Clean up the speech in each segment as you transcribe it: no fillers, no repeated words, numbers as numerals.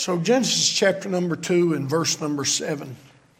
So Genesis chapter number 2 and verse number 7.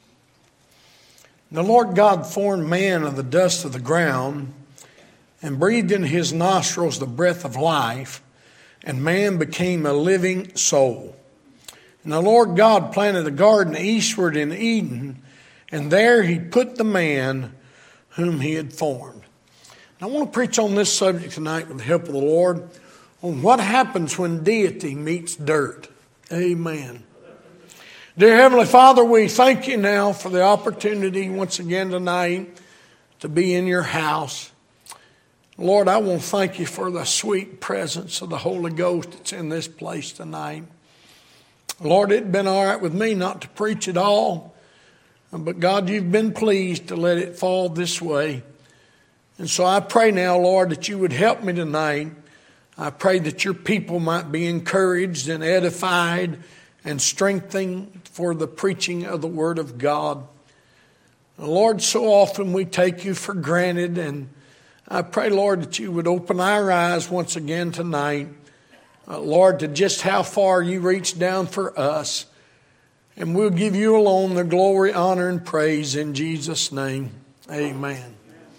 The Lord God formed man of the dust of the ground and breathed into his nostrils the breath of life, and man became a living soul. And the Lord God planted a garden eastward in Eden, and there he put the man whom he had formed. And I want to preach on this subject tonight with the help of the Lord on what happens when deity meets dirt. Amen. Dear Heavenly Father, we thank you now for the opportunity once again tonight to be in your house. Lord, I want to thank you for the sweet presence of the Holy Ghost that's in this place tonight. Lord, it'd been all right with me not to preach at all, but God, you've been pleased to let it fall this way. And so I pray now, Lord, that you would help me tonight. I pray that your people might be encouraged and edified and strengthened for the preaching of the Word of God. Lord, so often we take you for granted, and I pray, Lord, that you would open our eyes once again tonight, Lord, to just how far you reach down for us. And we'll give you alone the glory, honor, and praise in Jesus' name. Amen.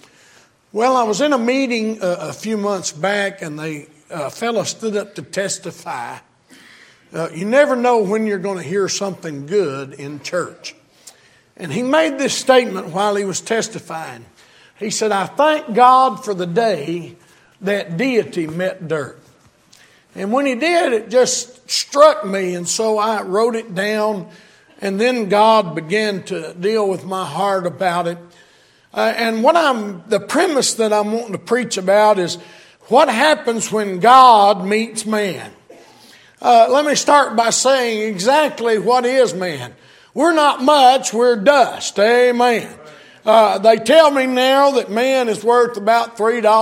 Well, I was in a meeting a few months back, and a fellow stood up to testify. You never know when you're going to hear something good in church. And he made this statement while he was testifying. He said, I thank God for the day that deity met dirt. And when he did, it just struck me, and so I wrote it down, and then God began to deal with my heart about it. And the premise that I'm wanting to preach about is what happens when God meets man. Let me start by saying exactly what is man. We're not much, we're dust. Amen. They tell me now that man is worth about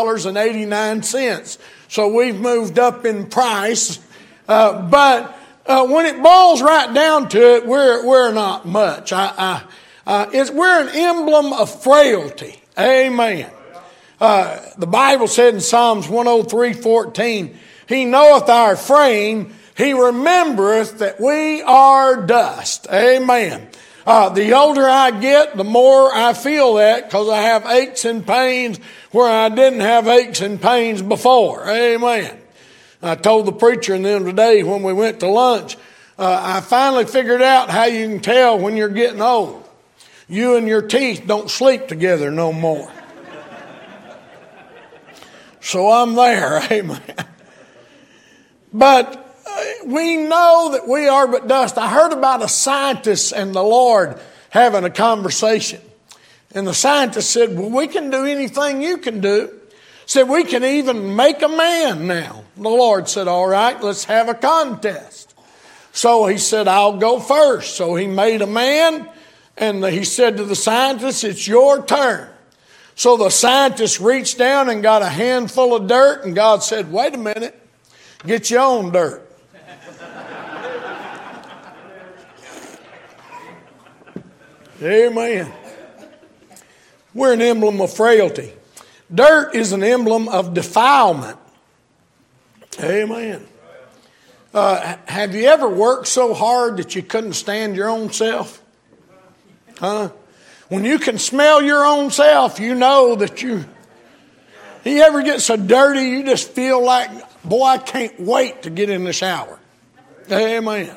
$3.89. So we've moved up in price. But when it boils right down to it, we're not much. We're an emblem of frailty. Amen. The Bible said in Psalms 103:14, He knoweth our frame, He remembereth that we are dust. Amen. The older I get, the more I feel that, because I have aches and pains where I didn't have aches and pains before. Amen. I told the preacher and them today when we went to lunch, I finally figured out how you can tell when you're getting old. You and your teeth don't sleep together no more. So I'm there, amen. But we know that we are but dust. I heard about a scientist and the Lord having a conversation. And the scientist said, well, we can do anything you can do. Said, we can even make a man now. The Lord said, all right, let's have a contest. So he said, I'll go first. So he made a man, and he said to the scientist, it's your turn. So the scientist reached down and got a handful of dirt, and God said, wait a minute, get your own dirt. Amen. We're an emblem of frailty. Dirt is an emblem of defilement. Amen. Have you ever worked so hard that you couldn't stand your own self? Huh? When you can smell your own self, you know that you ever get so dirty, you just feel like, boy, I can't wait to get in the shower. Amen.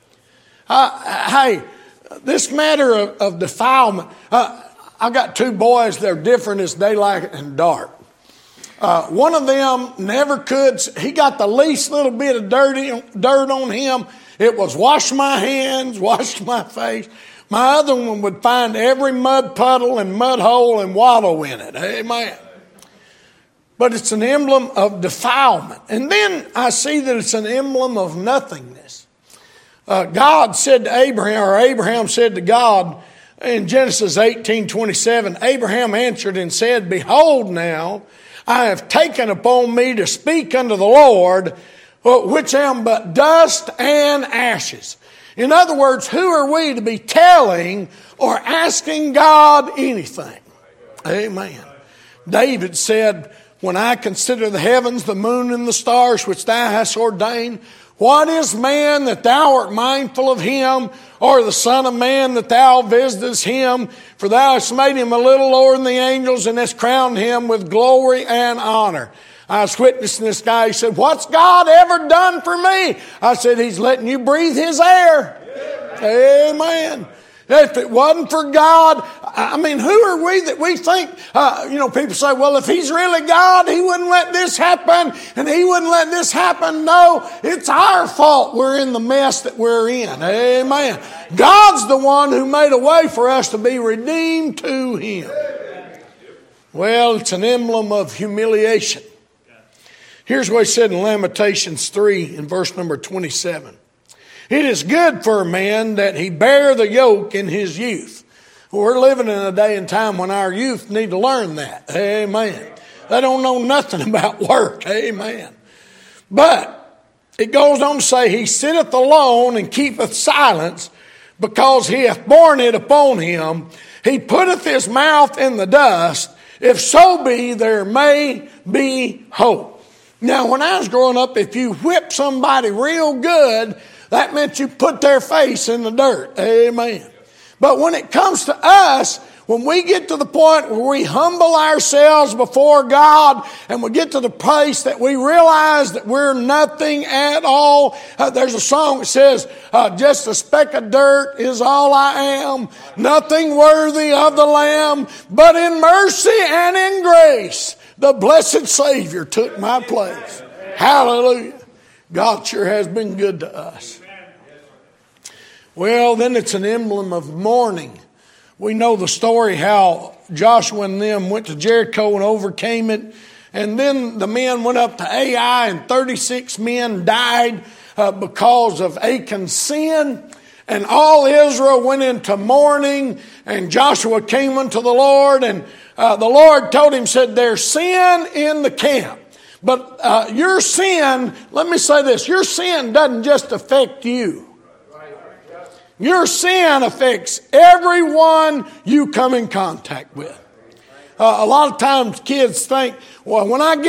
Hey, this matter of defilement, I got two boys, they're different as daylight and dark. One of them never could, he got the least little bit of dirt on him. It was wash my hands, wash my face. My other one would find every mud puddle and mud hole and wallow in it. Amen. But it's an emblem of defilement. And then I see that it's an emblem of nothingness. God said to Abraham, or Abraham said to God in Genesis 18:27, Abraham answered and said, behold now, I have taken upon me to speak unto the Lord, which am but dust and ashes. In other words, who are we to be telling or asking God anything? Amen. David said, when I consider the heavens, the moon, and the stars which thou hast ordained, What is man that thou art mindful of him, or the son of man that thou visitest him? For thou hast made him a little lower than the angels, and hast crowned him with glory and honor. I was witnessing this guy. He said, what's God ever done for me? I said, he's letting you breathe his air. Amen. If it wasn't for God, I mean, who are we that we think, people say, well, if he's really God, he wouldn't let this happen and he wouldn't let this happen. No, it's our fault we're in the mess that we're in. Amen. God's the one who made a way for us to be redeemed to him. Well, it's an emblem of humiliation. Here's what he said in Lamentations 3 in verse number 27. It is good for a man that he bear the yoke in his youth. We're living in a day and time when our youth need to learn that. Amen. They don't know nothing about work. Amen. But it goes on to say, he sitteth alone and keepeth silence, because he hath borne it upon him. He putteth his mouth in the dust. If so be, there may be hope. Now, when I was growing up, if you whip somebody real good, that meant you put their face in the dirt. Amen. But when it comes to us, when we get to the point where we humble ourselves before God and we get to the place that we realize that we're nothing at all. There's a song that says, just a speck of dirt is all I am, nothing worthy of the Lamb, but in mercy and in grace, the blessed Savior took my place. Hallelujah. God sure has been good to us. Well, then it's an emblem of mourning. We know the story how Joshua and them went to Jericho and overcame it. And then the men went up to Ai, and 36 men died because of Achan's sin. And all Israel went into mourning, and Joshua came unto the Lord, and the Lord told him, said, there's sin in the camp. But your sin, let me say this, your sin doesn't just affect you. Your sin affects everyone you come in contact with. A lot of times kids think, well, when I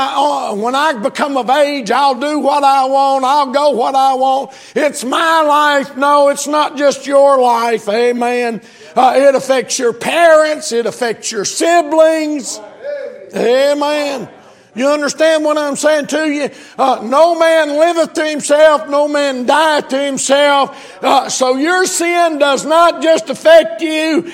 become of age, I'll do what I want. I'll go what I want. It's my life. No, it's not just your life. Amen. It affects your parents. It affects your siblings. Amen. You understand what I'm saying to you? No man liveth to himself, no man dieth to himself. So your sin does not just affect you.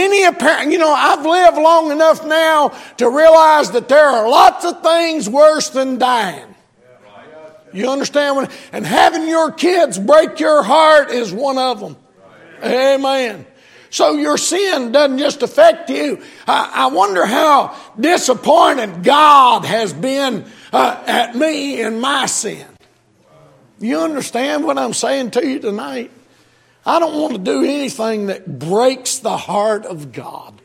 I've lived long enough now to realize that there are lots of things worse than dying. You understand? And having your kids break your heart is one of them. Amen. So your sin doesn't just affect you. I wonder how disappointed God has been at me in my sin. You understand what I'm saying to you tonight? I don't want to do anything that breaks the heart of God.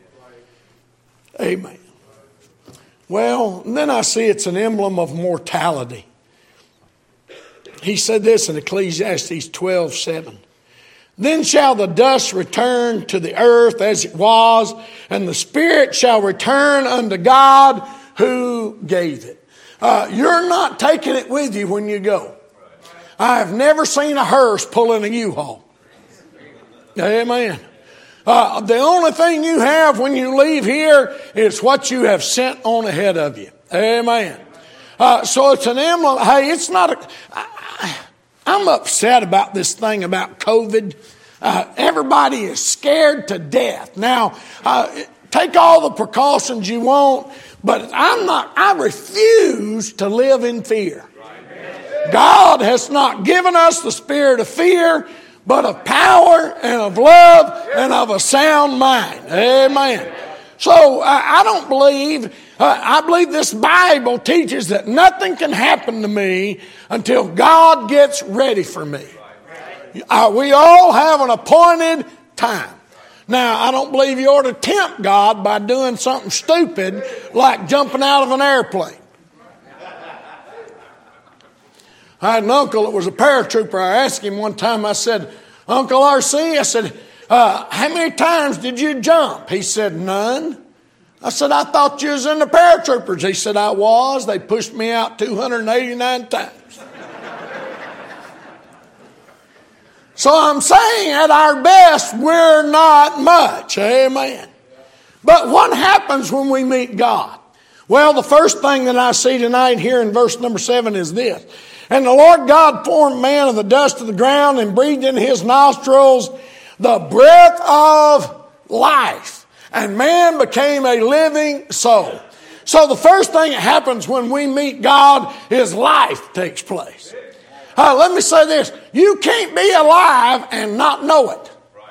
Amen. Well, and then I see it's an emblem of mortality. He said this in Ecclesiastes 12:7. Then shall the dust return to the earth as it was, and the spirit shall return unto God who gave it. You're not taking it with you when you go. I have never seen a hearse pulling a U-Haul. Amen. The only thing you have when you leave here is what you have sent on ahead of you. Amen. So it's an emblem. Hey, it's not I'm upset about this thing about COVID. Everybody is scared to death. Now, take all the precautions you want, but I refuse to live in fear. God has not given us the spirit of fear, but of power and of love and of a sound mind. Amen. So I don't believe, I believe this Bible teaches that nothing can happen to me until God gets ready for me. We all have an appointed time. Now, I don't believe you ought to tempt God by doing something stupid like jumping out of an airplane. I had an uncle that was a paratrooper. I asked him one time, I said, Uncle R.C., I said, how many times did you jump? He said, none. I said, I thought you was in the paratroopers. He said, I was. They pushed me out 289 times. So I'm saying at our best, we're not much. Amen. But what happens when we meet God? Well, the first thing that I see tonight here in verse number 7 is this. And the Lord God formed man of the dust of the ground and breathed in his nostrils the breath of life. And man became a living soul. So the first thing that happens when we meet God is life takes place. Let me say this. You can't be alive and not know it.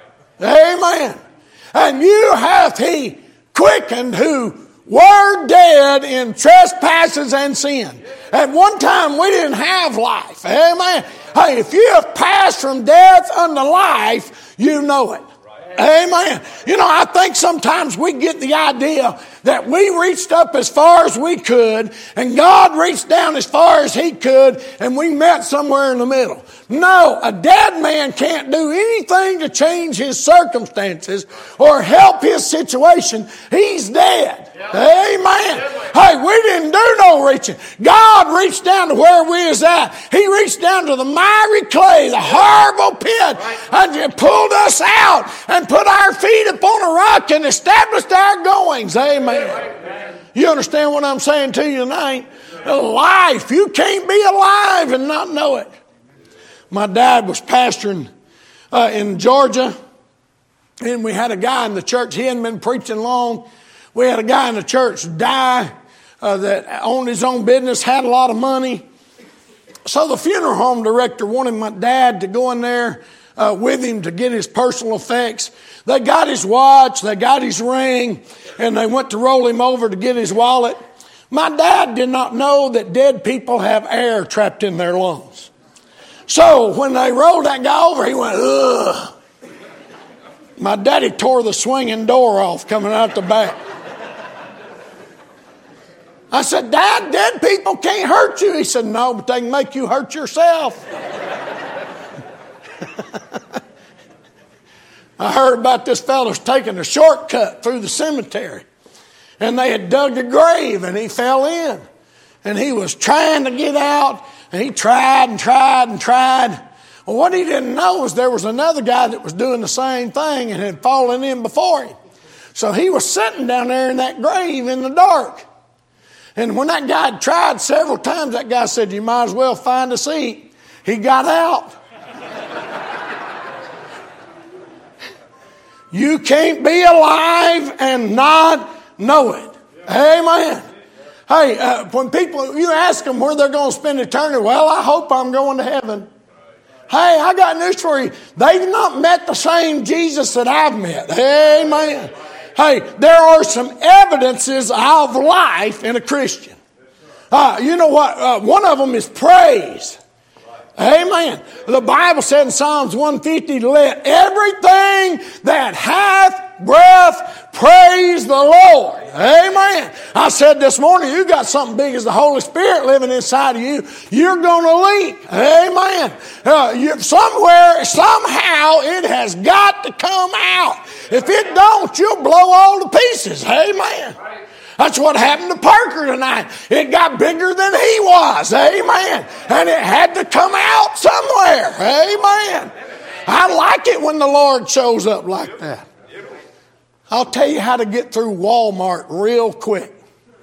Amen. And you hath he quickened who were dead in trespasses and sin. At one time we didn't have life. Amen. Hey, if you have passed from death unto life, you know it. Amen. You know, I think sometimes we get the idea that we reached up as far as we could and God reached down as far as he could and we met somewhere in the middle. No, a dead man can't do anything to change his circumstances or help his situation. He's dead. Amen. Hey, we didn't do no reaching. God reached down to where we was at. He reached down to the miry clay, the horrible pit, and pulled us out and put our feet upon a rock and established our goings. Amen. You understand what I'm saying to you tonight? Life. You can't be alive and not know it. My dad was pastoring in Georgia, and we had a guy in the church. He hadn't been preaching long. We had a guy in the church die that owned his own business, had a lot of money. So the funeral home director wanted my dad to go in there with him to get his personal effects. They got his watch, they got his ring, and they went to roll him over to get his wallet. My dad did not know that dead people have air trapped in their lungs. So when they rolled that guy over, he went, ugh. My daddy tore the swinging door off coming out the back. I said, Dad, dead people can't hurt you. He said, no, but they can make you hurt yourself. I heard about this fellow's taking a shortcut through the cemetery. And they had dug a grave and he fell in. And he was trying to get out. And he tried and tried and tried. Well, what he didn't know was there was another guy that was doing the same thing and had fallen in before him. So he was sitting down there in that grave in the dark. And when that guy tried several times, that guy said, you might as well find a seat. He got out. You can't be alive and not know it. Amen. Hey, when people, you ask them where they're going to spend eternity, well, I hope I'm going to heaven. Hey, I got news for you. They've not met the same Jesus that I've met. Amen. Hey, there are some evidences of life in a Christian. You know what? One of them is praise. Amen. The Bible said in Psalms 150, let everything that hath breath praise the Lord. Amen. I said this morning, you got something big as the Holy Spirit living inside of you. You're going to leak. Amen. Somewhere, somehow, it has got to come out. If it don't, you'll blow all to pieces. Amen. That's what happened to Parker tonight. It got bigger than he was. Amen. And it had to come out somewhere. Amen. I like it when the Lord shows up like that. I'll tell you how to get through Walmart real quick.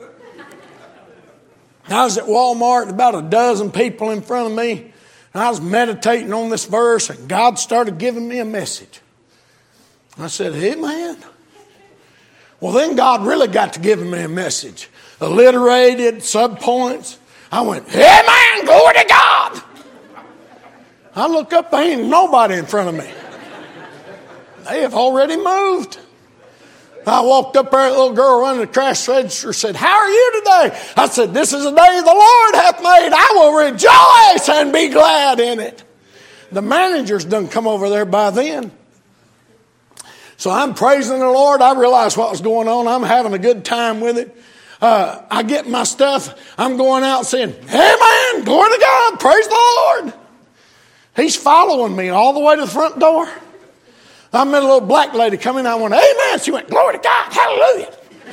I was at Walmart, about a dozen people in front of me, and I was meditating on this verse, and God started giving me a message. I said, hey, man. Well, then God really got to giving me a message. Alliterated, subpoints. I went, amen, glory to God. I look up, there ain't nobody in front of me. They have already moved. I walked up there, a little girl running the cash register said, how are you today? I said, this is the day the Lord hath made. I will rejoice and be glad in it. The manager's done come over there by then. So I'm praising the Lord. I realized what was going on. I'm having a good time with it. I get my stuff. I'm going out saying, amen, glory to God, praise the Lord. He's following me all the way to the front door. I met a little black lady come in. I went, amen. She went, glory to God, hallelujah.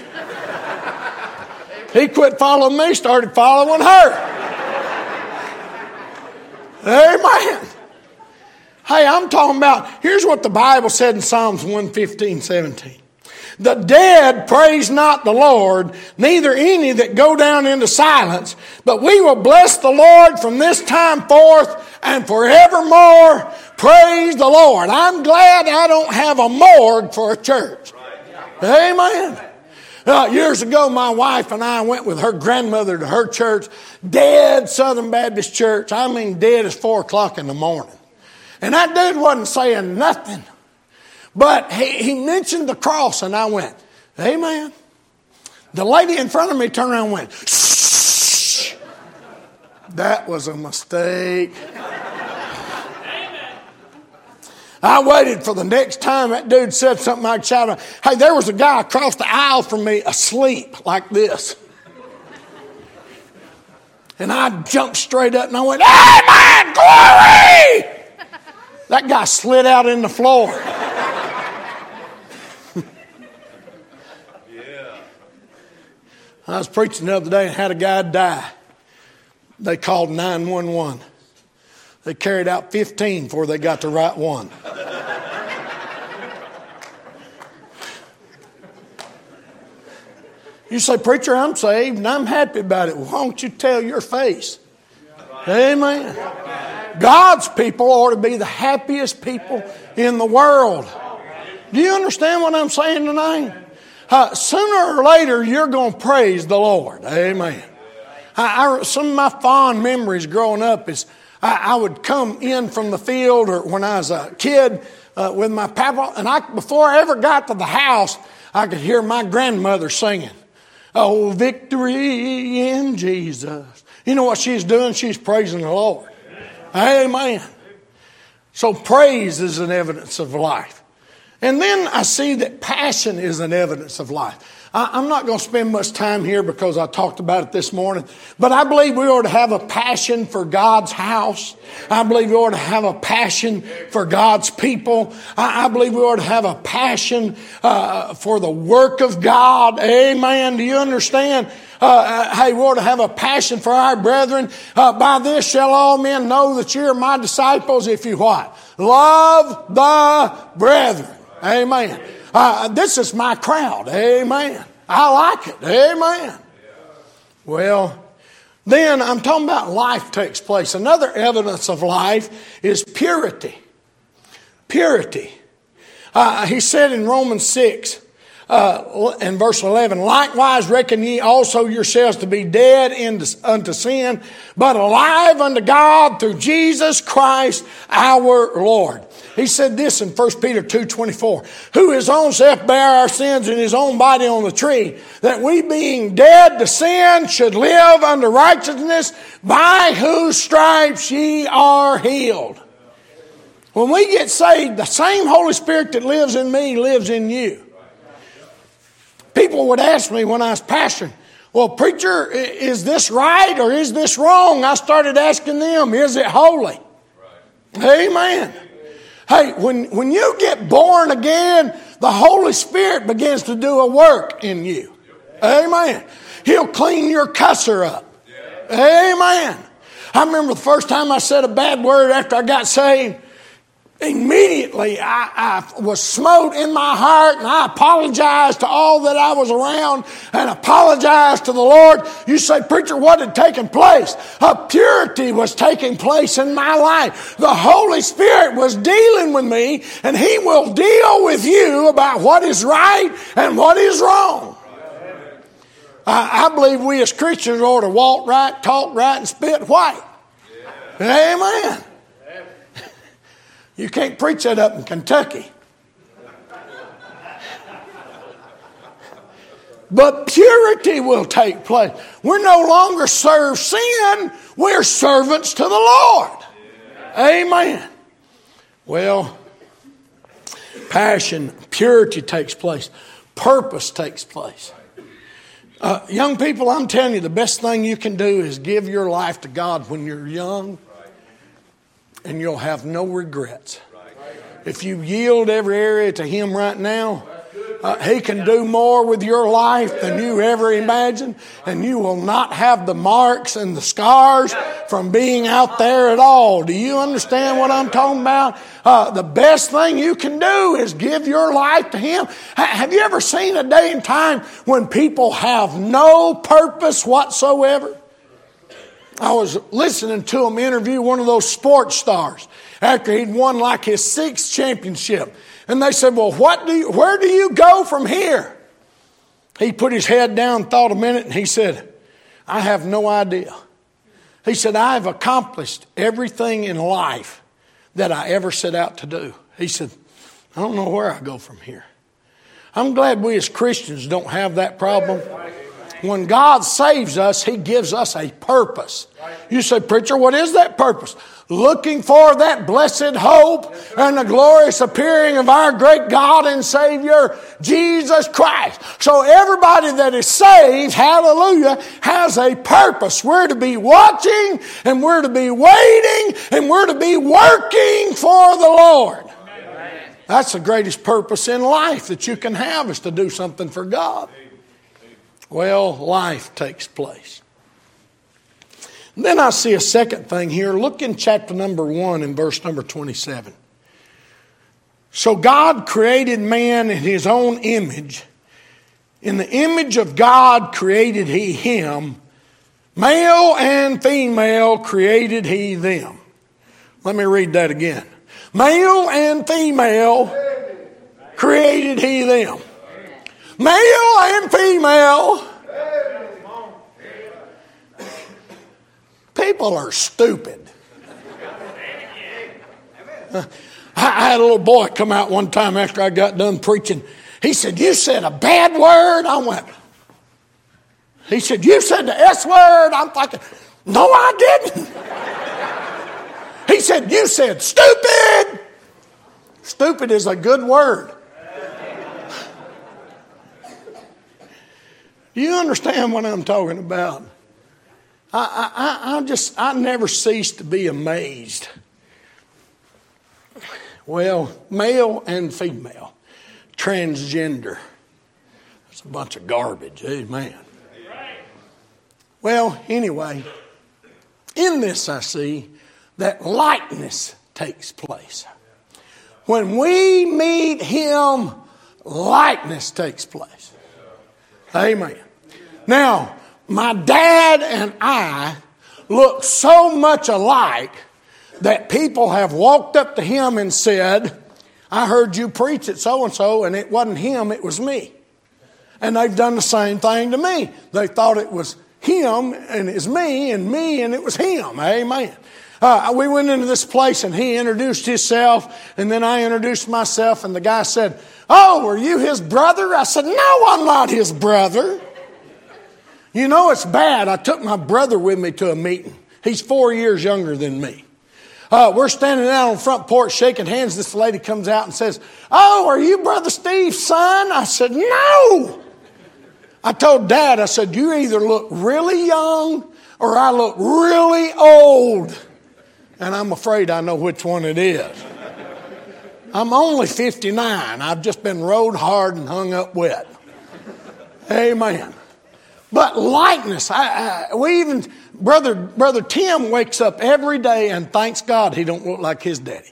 He quit following me, started following her. Amen. Hey, I'm talking about, here's what the Bible said in Psalms 115:17. The dead praise not the Lord, neither any that go down into silence, but we will bless the Lord from this time forth and forevermore. Praise the Lord. I'm glad I don't have a morgue for a church. Amen. Years ago, my wife and I went with her grandmother to her church, dead Southern Baptist church. I mean, dead as 4 o'clock in the morning. And that dude wasn't saying nothing. But he mentioned the cross, and I went, amen. The lady in front of me turned around and went, shh. That was a mistake. I waited for the next time that dude said something, I'd shout, hey, there was a guy across the aisle from me asleep like this. And I jumped straight up and I went, amen, glory! That guy slid out in the floor. I was preaching the other day and had a guy die. They called 911. They carried out 15 before they got the right one. You say, preacher, I'm saved and I'm happy about it. Well, why don't you tell your face? Amen. God's people ought to be the happiest people in the world. Do you understand what I'm saying tonight? Sooner or later, you're going to praise the Lord. Amen. Some of my fond memories growing up is I would come in from the field or when I was a kid with my papa. And before I ever got to the house, I could hear my grandmother singing, oh, victory in Jesus. You know what she's doing? She's praising the Lord. Amen. So praise is an evidence of life. And then I see that passion is an evidence of life. I'm not going to spend much time here because I talked about it this morning. But I believe we ought to have a passion for God's house. I believe we ought to have a passion for God's people. I believe we ought to have a passion for the work of God. Amen. Do you understand? Hey, we ought to have a passion for our brethren. By this shall all men know that you are my disciples if you what? Love the brethren. Amen. This is my crowd. Amen. I like it. Amen. Well, then I'm talking about life takes place. Another evidence of life is purity. Purity. He said in Romans 6 and verse 11, likewise reckon ye also yourselves to be dead unto sin, but alive unto God through Jesus Christ our Lord. He said this in 1 Peter 2:24, who his own self bare our sins in his own body on the tree, that we being dead to sin should live unto righteousness, by whose stripes ye are healed. When we get saved, the same Holy Spirit that lives in me lives in you. People would ask me when I was pastoring, well, preacher, is this right or is this wrong? I started asking them, is it holy? Right. Amen. Hey, when you get born again, the Holy Spirit begins to do a work in you. Amen. He'll clean your cusser up. Amen. I remember the first time I said a bad word after I got saved. Immediately I was smote in my heart, and I apologized to all that I was around and apologized to the Lord. You say, preacher, what had taken place? A purity was taking place in my life. The Holy Spirit was dealing with me, and He will deal with you about what is right and what is wrong. I believe we as Christians ought to walk right, talk right, and spit white. Amen. You can't preach that up in Kentucky. But purity will take place. We're no longer serve sin. We're servants to the Lord. Amen. Well, passion, purity takes place. Purpose takes place. Young people, I'm telling you, the best thing you can do is give your life to God when you're young. And you'll have no regrets. If you yield every area to Him right now, He can do more with your life than you ever imagined, and you will not have the marks and the scars from being out there at all. Do you understand what I'm talking about? The best thing you can do is give your life to Him. Have you ever seen a day and time when people have no purpose whatsoever? I was listening to him interview one of those sports stars after he'd won like his 6th championship. And they said, well, where do you go from here? He put his head down, thought a minute, and he said, I have no idea. He said, I've accomplished everything in life that I ever set out to do. He said, I don't know where I go from here. I'm glad we as Christians don't have that problem. When God saves us, He gives us a purpose. You say, preacher, what is that purpose? Looking for that blessed hope and the glorious appearing of our great God and Savior, Jesus Christ. So everybody that is saved, hallelujah, has a purpose. We're to be watching, and we're to be waiting, and we're to be working for the Lord. That's the greatest purpose in life that you can have, is to do something for God. Well, life takes place. Then I see a second thing here. Look in chapter number 1 and verse number 27. So God created man in His own image. In the image of God created He him. Male and female created He them. Let me read that again. Male and female created He them. Male and female. People are stupid. I had a little boy come out one time after I got done preaching. He said, you said a bad word? I went. He said, you said the S word? I'm thinking, no, I didn't. He said, you said stupid. Stupid is a good word. Do you understand what I'm talking about? I never cease to be amazed. Well, male and female, transgender. That's a bunch of garbage, amen. Well, anyway, in this I see that likeness takes place. When we meet Him, likeness takes place. Amen. Now, my dad and I look so much alike that people have walked up to him and said, I heard you preach at so-and-so, and it wasn't him, it was me. And they've done the same thing to me. They thought it was him, and it's me, and it was him. Amen. We went into this place, and he introduced himself, and then I introduced myself, and the guy said, oh, were you his brother? I said, no, I'm not his brother. You know, it's bad. I took my brother with me to a meeting. He's 4 years younger than me. We're standing out on the front porch shaking hands. This lady comes out and says, oh, are you Brother Steve's son? I said, no. I told Dad, I said, you either look really young or I look really old. And I'm afraid I know which one it is. I'm only 59. I've just been rode hard and hung up wet. Amen. But likeness, Brother Tim wakes up every day and thanks God he don't look like his daddy.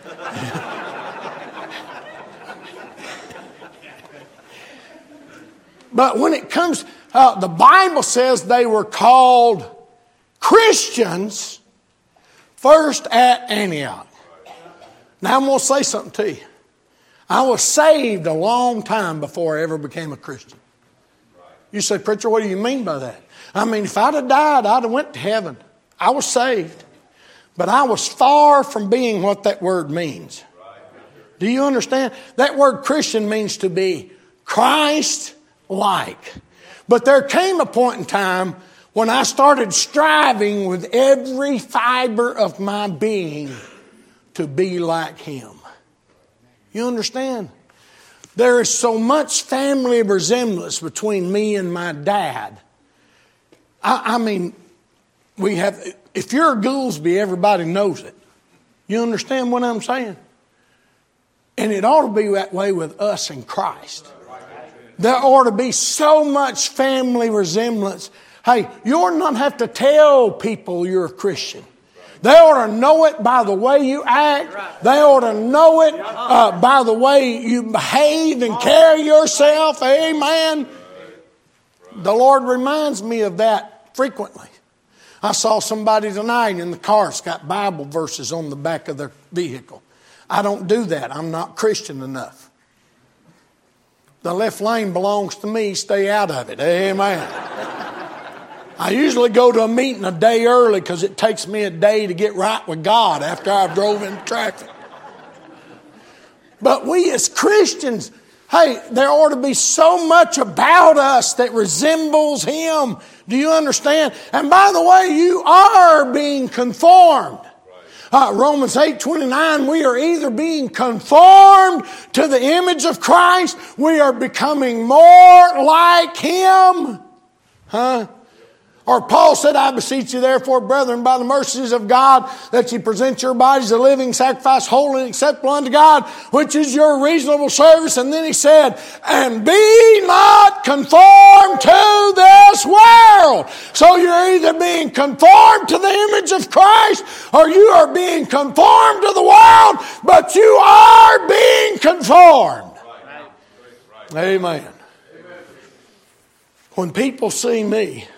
But when it comes, the Bible says they were called Christians first at Antioch. Now I'm going to say something to you. I was saved a long time before I ever became a Christian. You say, preacher, what do you mean by that? I mean, if I'd have died, I'd have went to heaven. I was saved. But I was far from being what that word means. Do you understand? That word Christian means to be Christ-like. But there came a point in time when I started striving with every fiber of my being to be like Him. You understand? There is so much family resemblance between me and my dad. I mean, we have, if you're a Goolsby, everybody knows it. You understand what I'm saying? And it ought to be that way with us in Christ. There ought to be so much family resemblance. Hey, you ought not have to tell people you're a Christian. They ought to know it by the way you act. They ought to know it by the way you behave and carry yourself. Amen. The Lord reminds me of that frequently. I saw somebody tonight in the car that's got Bible verses on the back of their vehicle. I don't do that. I'm not Christian enough. The left lane belongs to me. Stay out of it. Amen. I usually go to a meeting a day early because it takes me a day to get right with God after I've drove in traffic. But we as Christians, hey, there ought to be so much about us that resembles Him. Do you understand? And by the way, you are being conformed. Romans 8:29, we are either being conformed to the image of Christ, we are becoming more like Him. Or Paul said, I beseech you therefore, brethren, by the mercies of God, that ye present your bodies a living sacrifice, holy and acceptable unto God, which is your reasonable service. And then he said, and be not conformed to this world. So you're either being conformed to the image of Christ, or you are being conformed to the world, but you are being conformed. Amen. When people see me,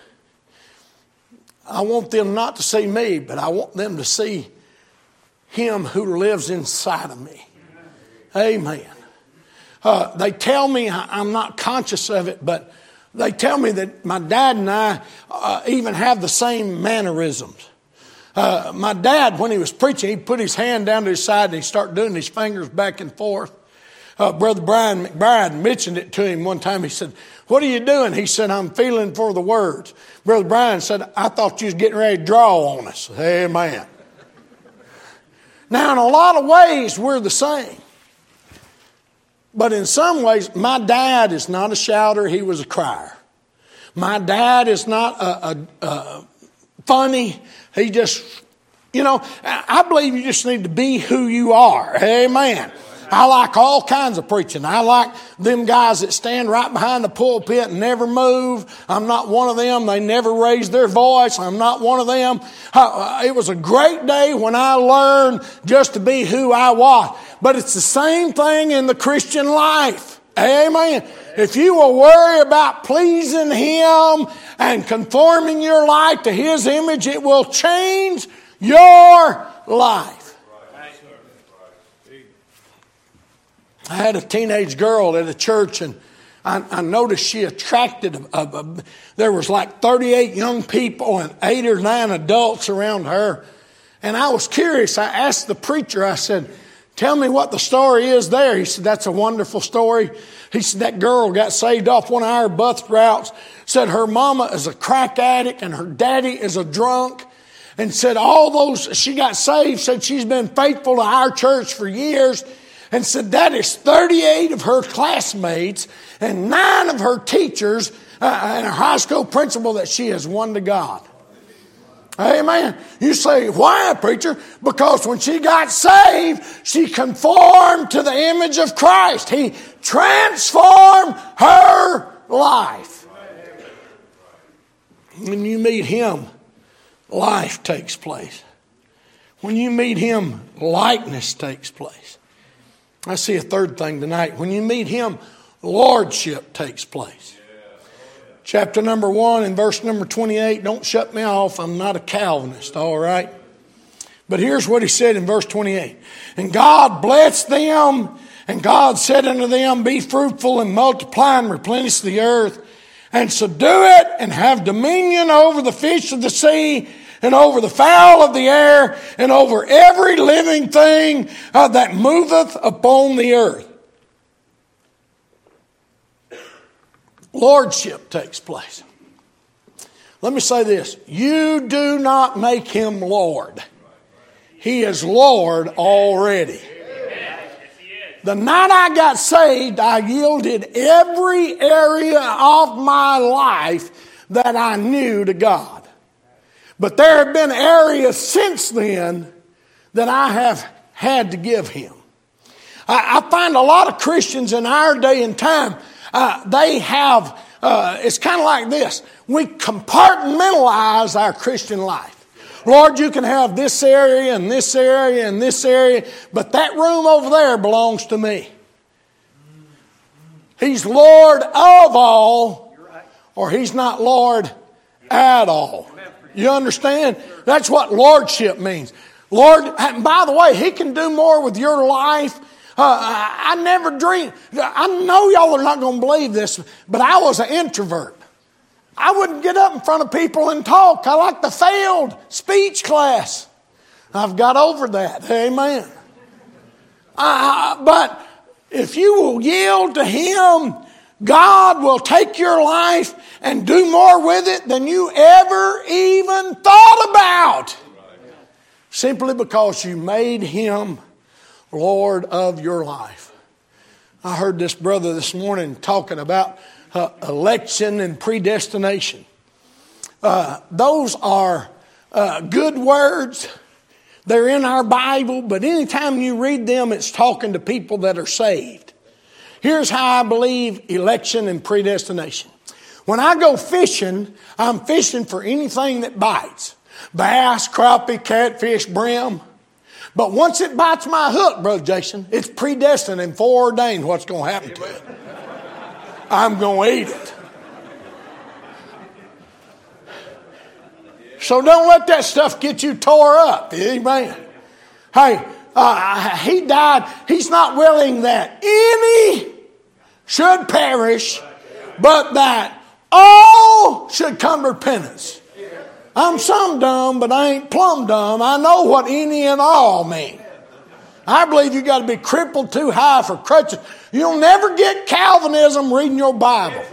I want them not to see me, but I want them to see Him who lives inside of me. Amen. They tell me, I'm not conscious of it, but they tell me that my dad and I even have the same mannerisms. My dad, when he was preaching, he'd put his hand down to his side and he'd start doing his fingers back and forth. Brother Brian McBride mentioned it to him one time. He said, what are you doing? He said, I'm feeling for the words. Brother Brian said, I thought you was getting ready to draw on us. Amen. Now, in a lot of ways, we're the same. But in some ways, my dad is not a shouter. He was a crier. My dad is not funny. He just, I believe you just need to be who you are. Amen. I like all kinds of preaching. I like them guys that stand right behind the pulpit and never move. I'm not one of them. They never raise their voice. I'm not one of them. It was a great day when I learned just to be who I was. But it's the same thing in the Christian life. Amen. If you will worry about pleasing Him and conforming your life to His image, it will change your life. I had a teenage girl at a church, and I noticed she attracted, there was like 38 young people and 8 or 9 adults around her. And I was curious. I asked the preacher, I said, tell me what the story is there. He said, that's a wonderful story. He said, that girl got saved off one of our bus routes. Said her mama is a crack addict and her daddy is a drunk. And said she got saved, said she's been faithful to our church for years. And said that is 38 of her classmates and 9 of her teachers and her high school principal that she has won to God. Amen. You say, why, preacher? Because when she got saved, she conformed to the image of Christ. He transformed her life. When you meet Him, life takes place. When you meet Him, likeness takes place. I see a third thing tonight. When you meet Him, lordship takes place. Chapter number 1 and verse number 28. Don't shut me off. I'm not a Calvinist, all right? But here's what he said in verse 28. And God blessed them, and God said unto them, be fruitful and multiply and replenish the earth, and subdue it, and have dominion over the fish of the sea, and over the fowl of the air, and over every living thing that moveth upon the earth. Lordship takes place. Let me say this. You do not make Him Lord. He is Lord already. The night I got saved, I yielded every area of my life that I knew to God. But there have been areas since then that I have had to give Him. I find a lot of Christians in our day and time, They have, it's kind of like this. We compartmentalize our Christian life. Lord, you can have this area and this area and this area, but that room over there belongs to me. He's Lord of all, or He's not Lord at all. You understand? That's what lordship means. Lord, and by the way, He can do more with your life. I never dreamed. I know y'all are not going to believe this, but I was an introvert. I wouldn't get up in front of people and talk. I like the failed speech class. I've got over that. Amen. But if you will yield to Him, God will take your life and do more with it than you ever even thought about. Simply because you made Him Lord of your life. I heard this brother this morning talking about election and predestination. Those are good words. They're in our Bible, but anytime you read them, it's talking to people that are saved. Here's how I believe election and predestination. When I go fishing, I'm fishing for anything that bites. Bass, crappie, catfish, brim. But once it bites my hook, Brother Jason, it's predestined and foreordained what's going to happen to it. I'm going to eat it. So don't let that stuff get you tore up. Amen. Hey, He died. He's not willing that any should perish, but that all should come to repentance. I'm some dumb, but I ain't plumb dumb. I know what any and all mean. I believe you got to be crippled too high for crutches. You'll never get Calvinism reading your Bible.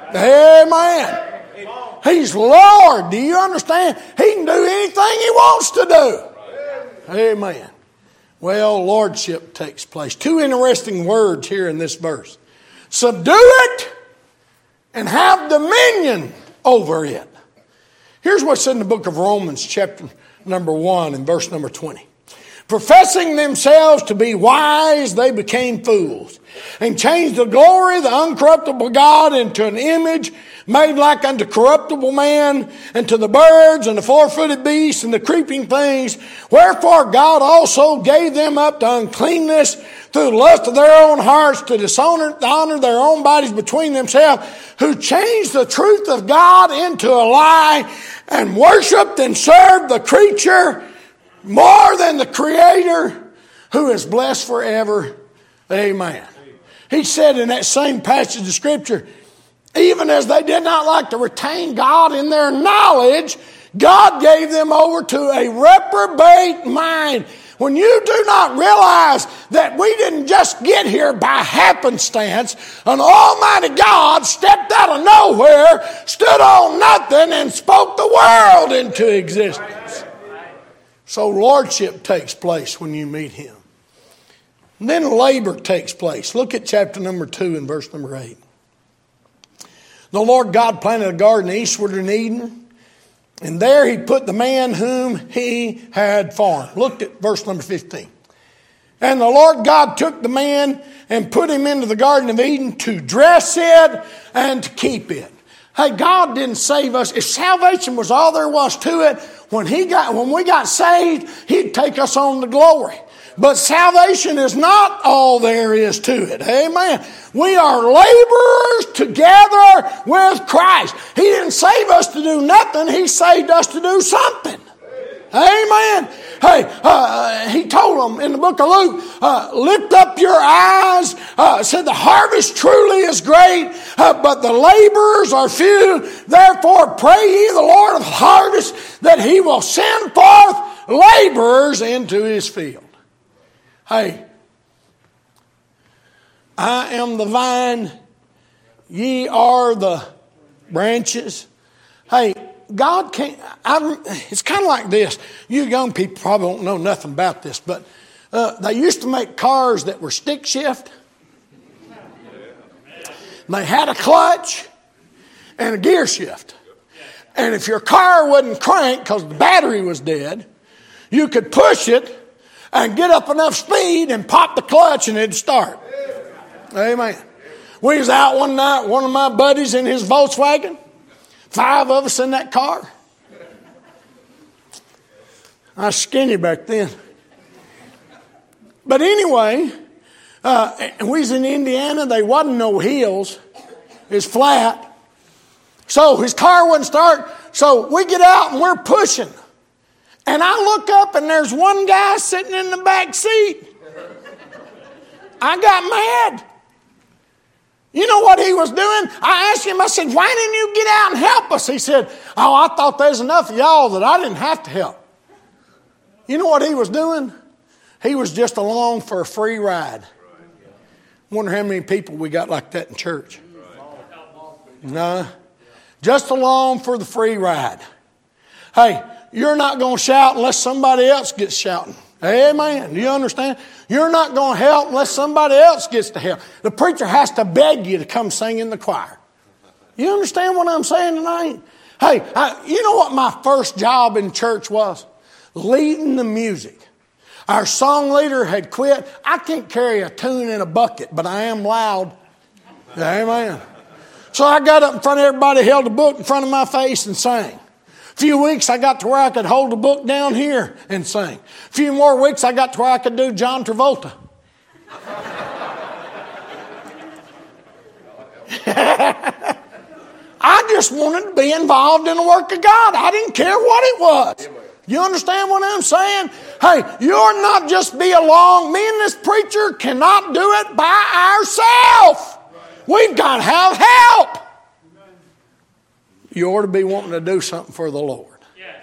Amen. He's Lord. Do you understand? He can do anything He wants to do. Amen. Well, lordship takes place. Two interesting words here in this verse. Subdue it and have dominion over it. Here's what's in the book of Romans, chapter number 1 and verse number 20. Professing themselves to be wise, they became fools, and changed the glory of the uncorruptible God into an image made like unto corruptible man, and to the birds and the four-footed beasts and the creeping things. Wherefore God also gave them up to uncleanness through the lust of their own hearts, to honor their own bodies between themselves, who changed the truth of God into a lie, and worshipped and served the creature more than the Creator, who is blessed forever. Amen. He said in that same passage of Scripture, even as they did not like to retain God in their knowledge, God gave them over to a reprobate mind. When you do not realize that we didn't just get here by happenstance, an almighty God stepped out of nowhere, stood on nothing, and spoke the world into existence. So lordship takes place when you meet Him. And then labor takes place. Look at chapter number 2 and verse number 8. The Lord God planted a garden eastward in Eden, and there He put the man whom He had formed. Look at verse number 15. And the Lord God took the man and put him into the Garden of Eden to dress it and to keep it. Hey, God didn't save us. If salvation was all there was to it, when we got saved, He'd take us on to glory. But salvation is not all there is to it. Amen. We are laborers together with Christ. He didn't save us to do nothing. He saved us to do something. Amen. Hey, He told them in the book of Luke, lift up your eyes. Said the harvest truly is great, but the laborers are few. Therefore pray ye the Lord of the harvest that He will send forth laborers into His field. Hey, I am the vine, ye are the branches. Hey, God can't, it's kind of like this. You young people probably don't know nothing about this, but they used to make cars that were stick shift. They had a clutch and a gear shift. And if your car wasn't cranked because the battery was dead, you could push it and get up enough speed and pop the clutch and it'd start. Amen. We was out one night, one of my buddies in his Volkswagen. 5 of us in that car. I was skinny back then. But anyway, we was in Indiana. There wasn't no hills. It was flat. So his car wouldn't start. So we get out and we're pushing. And I look up and there's one guy sitting in the back seat. I got mad. You know what he was doing? I asked him, I said, why didn't you get out and help us? He said, oh, I thought there's enough of y'all that I didn't have to help. You know what he was doing? He was just along for a free ride. Wonder how many people we got like that in church. No, just along for the free ride. Hey, you're not going to shout unless somebody else gets shouting. Amen. Do you understand? You're not going to help unless somebody else gets to help. The preacher has to beg you to come sing in the choir. You understand what I'm saying tonight? Hey, you know what my first job in church was? Leading the music. Our song leader had quit. I can't carry a tune in a bucket, but I am loud. Amen. So I got up in front of everybody, held a book in front of my face and sang. A few weeks I got to where I could hold the book down here and sing. A few more weeks I got to where I could do John Travolta. I just wanted to be involved in the work of God. I didn't care what it was. You understand what I'm saying? Hey, you're not just be along. Me and this preacher cannot do it by ourselves. We've got to have help. You ought to be wanting to do something for the Lord.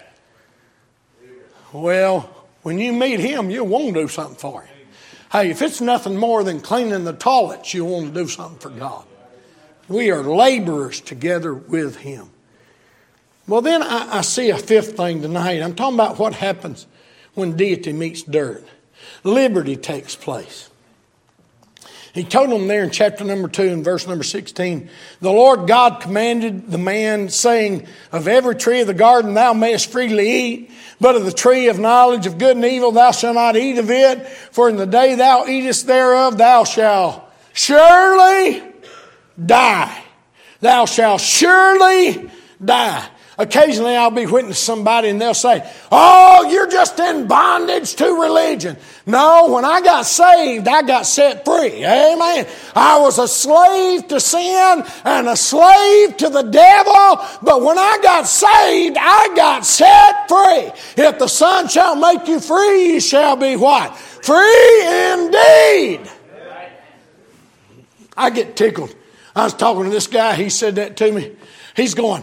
Well, when you meet Him, you want to do something for Him. Hey, if it's nothing more than cleaning the toilets, you want to do something for God. We are laborers together with Him. Well, then I see a fifth thing tonight. I'm talking about what happens when deity meets dirt. Liberty takes place. He told them there in chapter number 2 and verse number 16, the Lord God commanded the man, saying, of every tree of the garden thou mayest freely eat, but of the tree of knowledge of good and evil thou shalt not eat of it, for in the day thou eatest thereof thou shalt surely die. Thou shalt surely die. Occasionally I'll be witnessing somebody and they'll say, oh, you're just in bondage to religion. No, when I got saved, I got set free. Amen. I was a slave to sin and a slave to the devil. But when I got saved, I got set free. If the Son shall make you free, you shall be what? Free indeed. I get tickled. I was talking to this guy. He said that to me. He's going,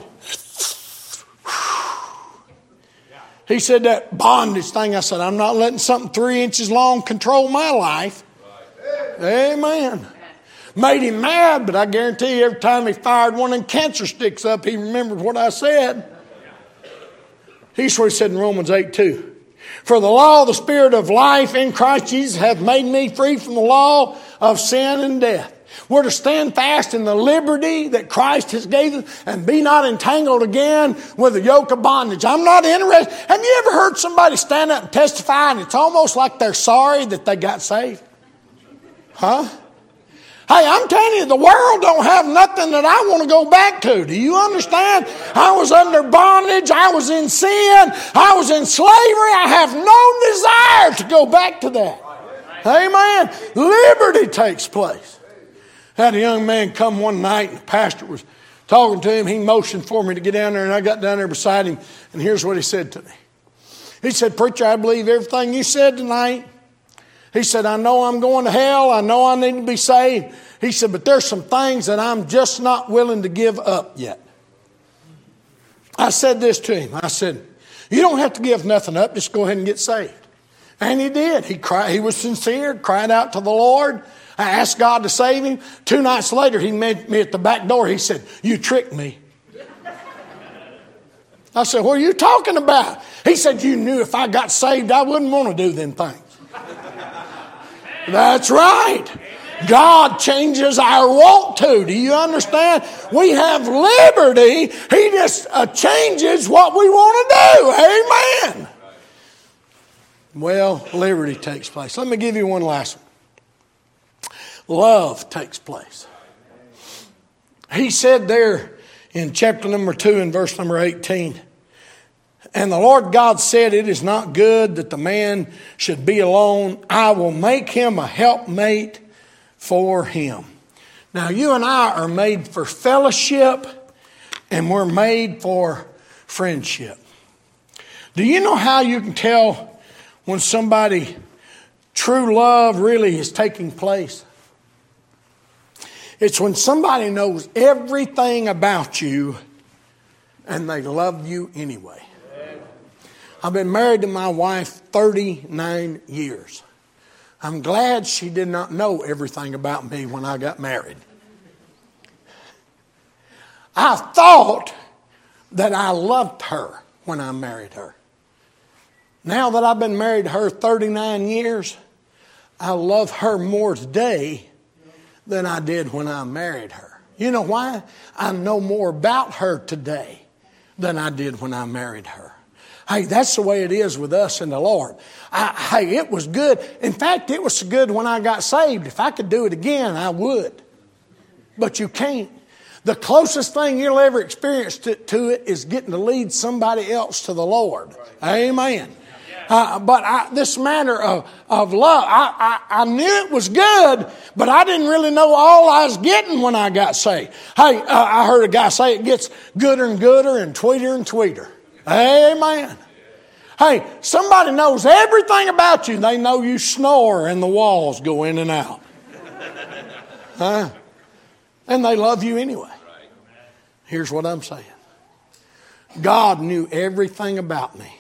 he said that bondage thing. I said, I'm not letting something 3 inches long control my life. Amen. Made him mad, but I guarantee you every time he fired one of them cancer sticks up, he remembered what I said. Here's what he said in Romans 8:2. For the law of the Spirit of life in Christ Jesus hath made me free from the law of sin and death. We're to stand fast in the liberty that Christ has given us and be not entangled again with the yoke of bondage. I'm not interested. Have you ever heard somebody stand up and testify and it's almost like they're sorry that they got saved? Huh? Hey, I'm telling you, the world don't have nothing that I want to go back to. Do you understand? I was under bondage. I was in sin. I was in slavery. I have no desire to go back to that. Amen. Liberty takes place. I had a young man come one night and the pastor was talking to him. He motioned for me to get down there and I got down there beside him. And here's what he said to me. He said, preacher, I believe everything you said tonight. He said, I know I'm going to hell. I know I need to be saved. He said, but there's some things that I'm just not willing to give up yet. I said this to him. I said, you don't have to give nothing up. Just go ahead and get saved. And he did. He cried. He was sincere, cried out to the Lord. I asked God to save him. 2 nights later, he met me at the back door. He said, you tricked me. I said, what are you talking about? He said, you knew if I got saved, I wouldn't want to do them things. That's right. God changes our want to. Do you understand? We have liberty. He just changes what we want to do. Amen. Well, liberty takes place. Let me give you one last one. Love takes place. He said there in chapter number 2 and verse number 18, and the Lord God said, it is not good that the man should be alone. I will make him a helpmate for him. Now you and I are made for fellowship, and we're made for friendship. Do you know how you can tell when somebody true love really is taking place? It's when somebody knows everything about you and they love you anyway. I've been married to my wife 39 years. I'm glad she did not know everything about me when I got married. I thought that I loved her when I married her. Now that I've been married to her 39 years, I love her more today than I did when I married her. You know why? I know more about her today than I did when I married her. Hey, that's the way it is with us in the Lord. Hey, it was good. In fact, it was so good when I got saved. If I could do it again, I would. But you can't. The closest thing you'll ever experience to it is getting to lead somebody else to the Lord. Amen. This matter of love, I knew it was good, but I didn't really know all I was getting when I got saved. Hey, I heard a guy say it gets gooder and gooder and tweeter and tweeter. Amen. Hey, somebody knows everything about you. They know you snore and the walls go in and out. Huh? And they love you anyway. Here's what I'm saying. God knew everything about me.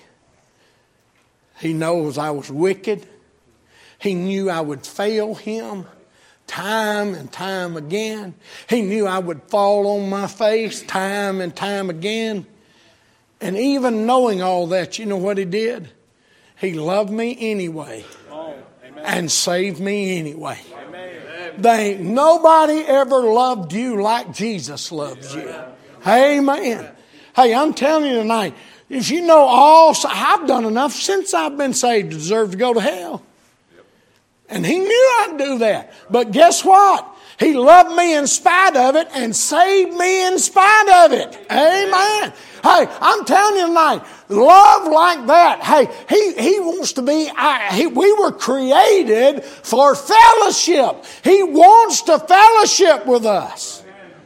He knows I was wicked. He knew I would fail him time and time again. He knew I would fall on my face time and time again. And even knowing all that, you know what he did? He loved me anyway. And saved me anyway. There ain't nobody ever loved you like Jesus loves you. Amen. Hey, I'm telling you tonight, if you know I've done enough since I've been saved to deserve to go to hell. And he knew I'd do that. But guess what? He loved me in spite of it and saved me in spite of it. Amen. Hey, I'm telling you tonight, love like that. Hey, he wants to be, we were created for fellowship. He wants to fellowship with us.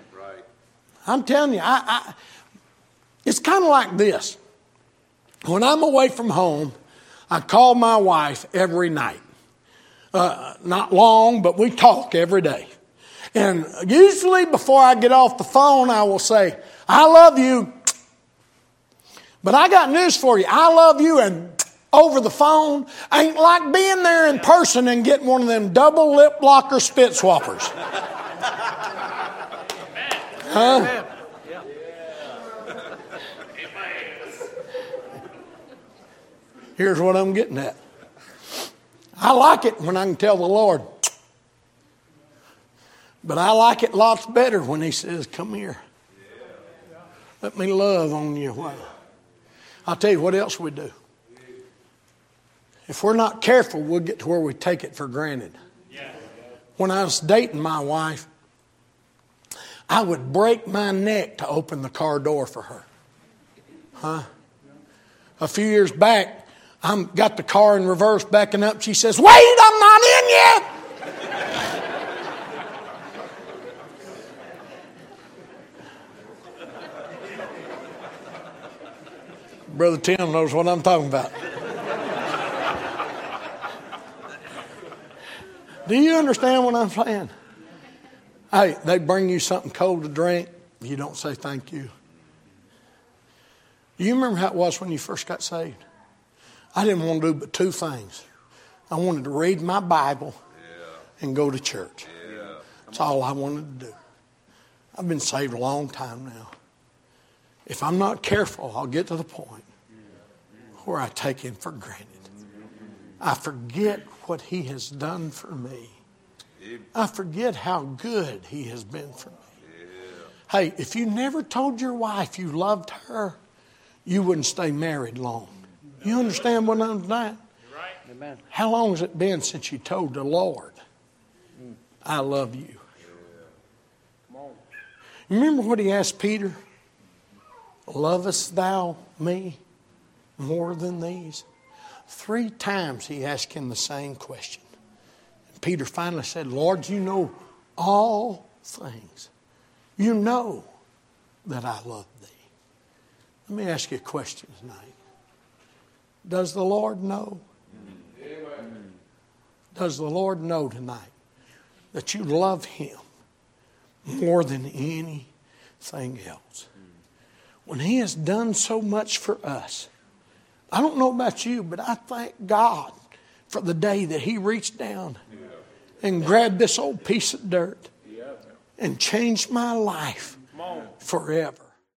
I'm telling you, it's kind of like this. When I'm away from home, I call my wife every night. Not long, but we talk every day. And usually before I get off the phone, I will say, I love you. But I got news for you. I love you, and over the phone ain't like being there in person and getting one of them double lip locker spit swappers. Huh? Here's what I'm getting at. I like it when I can tell the Lord. But I like it lots better when he says, come here. Let me love on you a while. I'll tell you what else we do. If we're not careful, we'll get to where we take it for granted. When I was dating my wife, I would break my neck to open the car door for her. Huh? A few years back, I got the car in reverse backing up. She says, wait, I'm not in yet. Brother Tim knows what I'm talking about. Do you understand what I'm saying? Hey, they bring you something cold to drink. You don't say thank you. You remember how it was when you first got saved? I didn't want to do but two things. I wanted to read my Bible and go to church. That's all I wanted to do. I've been saved a long time now. If I'm not careful, I'll get to the point where I take him for granted. I forget what he has done for me. I forget how good he has been for me. Hey, if you never told your wife you loved her, you wouldn't stay married long. You understand what I'm saying? Amen. How long has it been since you told the Lord, I love you? Remember what he asked Peter? Lovest thou me more than these? 3 times he asked him the same question. And Peter finally said, Lord, you know all things. You know that I love thee. Let me ask you a question tonight. Does the Lord know? Amen. Does the Lord know tonight that you love him more than anything else? When he has done so much for us, I don't know about you, but I thank God for the day that he reached down and grabbed this old piece of dirt and changed my life forever.